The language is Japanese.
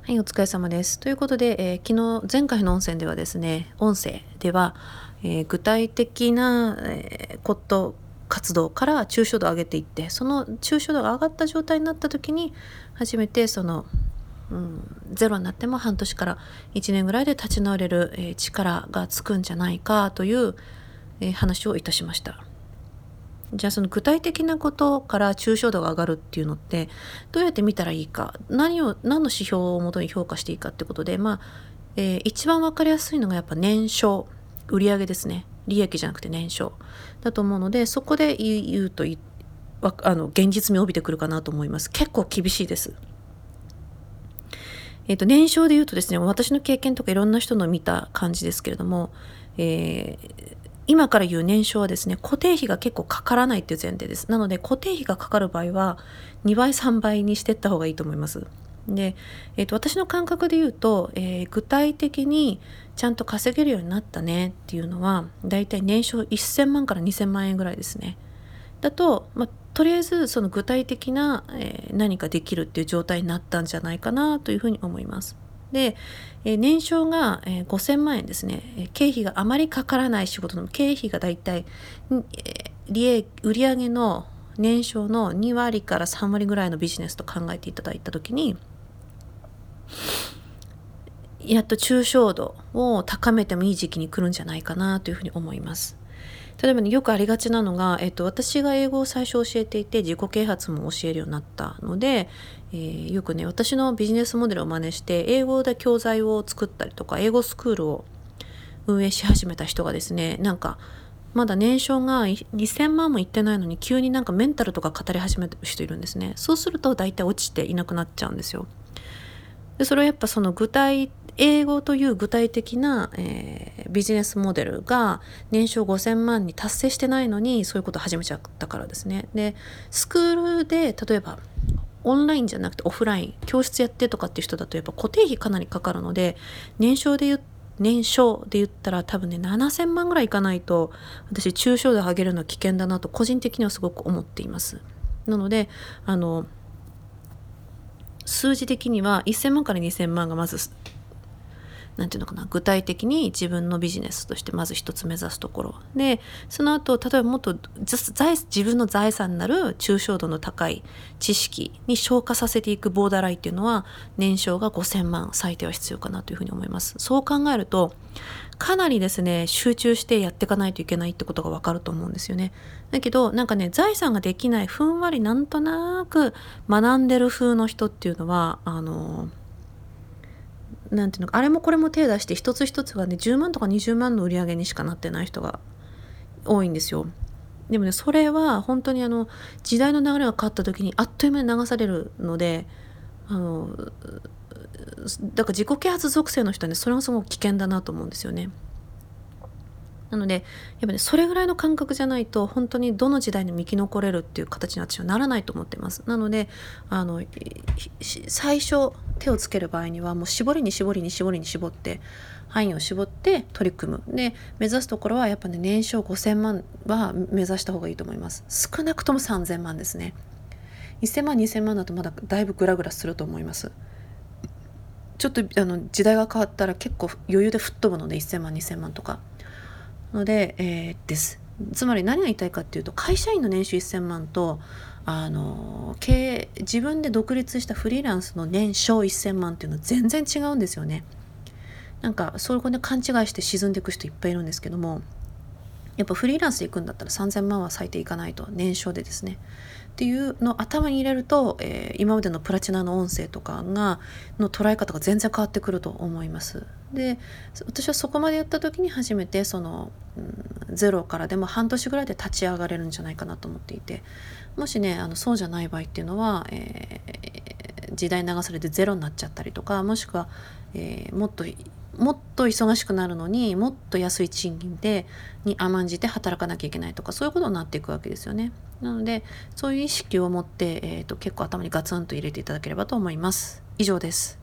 はい、お疲れ様です。ということで、前回の音声では、具体的な、活動から抽象度を上げていって、その抽象度が上がった状態になった時に、初めてゼロになっても半年から1年ぐらいで立ち直れる、力がつくんじゃないかという、話をいたしました。じゃあその具体的なことから抽象度が上がるっていうのってどうやって見たらいいか、何の指標をもとに評価していいかってことで、一番わかりやすいのがやっぱ年商、売上ですね。利益じゃなくて年商だと思うので、そこで言うと現実味を帯びてくるかなと思います。結構厳しいです。年商で言うとですね、私の経験とかいろんな人の見た感じですけれども、今から言う年商はですね、固定費が結構かからないっていう前提です。なので固定費がかかる場合は2倍3倍にしていった方がいいと思います。で、私の感覚で言うと、具体的にちゃんと稼げるようになったねっていうのはだいたい年商1000万から2000万円ぐらいですね。だと、とりあえずその具体的な、何かできるっていう状態になったんじゃないかなというふうに思います。で、年商が、5000万円ですね。経費があまりかからない仕事の経費がだいたい、売上の年商の2割から3割ぐらいのビジネスと考えていただいたときに、やっと抽象度を高めてもいい時期に来るんじゃないかなというふうに思います。例えばね、よくありがちなのが、私が英語を最初教えていて自己啓発も教えるようになったので、よくね、私のビジネスモデルを真似して英語で教材を作ったりとか英語スクールを運営し始めた人がですね、まだ年商が2000万もいってないのに急にメンタルとか語り始める人いるんですね。そうすると大体落ちていなくなっちゃうんですよ。でそれはやっぱその英語という具体的な、ビジネスモデルが年商5000万に達成してないのにそういうことを始めちゃったからですね。でスクールで例えばオンラインじゃなくてオフライン教室やってとかっていう人だとやっぱ固定費かなりかかるので、年商で言ったら多分ね7000万ぐらいいかないと私抽象度上げるのは危険だなと個人的にはすごく思っています。なので数字的には1000万から2000万がまず具体的に自分のビジネスとしてまず一つ目指すところで、その後例えばもっと自分の財産になる抽象度の高い知識に昇華させていくボーダーラインっていうのは年商が5000万最低は必要かなというふうに思います。そう考えるとかなりですね集中してやっていかないといけないってことが分かると思うんですよね。だけど財産ができないふんわりなんとなく学んでる風の人っていうのはあれもこれも手出して一つ一つがね10万とか20万の売り上げにしかなってない人が多いんですよ。でもねそれは本当に時代の流れが変わった時にあっという間に流されるのでだから自己啓発属性の人はねそれがすごく危険だなと思うんですよね。なのでやっぱねそれぐらいの感覚じゃないと本当にどの時代にも生き残れるっていう形に私はならないと思ってます。なので最初手をつける場合にはもう絞りに絞って範囲を絞って取り組む。で目指すところはやっぱね年商5000万は目指した方がいいと思います。少なくとも3000万ですね。1000万2000万だとまだだいぶグラグラすると思います。ちょっと時代が変わったら結構余裕で吹っ飛ぶので1000万2000万とかので、です。つまり何が言いたいかっていうと、会社員の年収1000万と自分で独立したフリーランスの年商1000万っていうのは全然違うんですよね。そこで勘違いして沈んでいく人いっぱいいるんですけども、やっぱフリーランスで行くんだったら3000万は最低いかないと、年商でですねっていうのを頭に入れると、今までのプラチナの音声とかの捉え方が全然変わってくると思います。で私はそこまでやった時に初めてゼロからでも半年ぐらいで立ち上がれるんじゃないかなと思っていて、もしねそうじゃない場合っていうのは、時代流されてゼロになっちゃったりとか、もしくは、もっと忙しくなるのにもっと安い賃金に甘んじて働かなきゃいけないとか、そういうことになっていくわけですよね。なのでそういう意識を持って、結構頭にガツンと入れていただければと思います。以上です。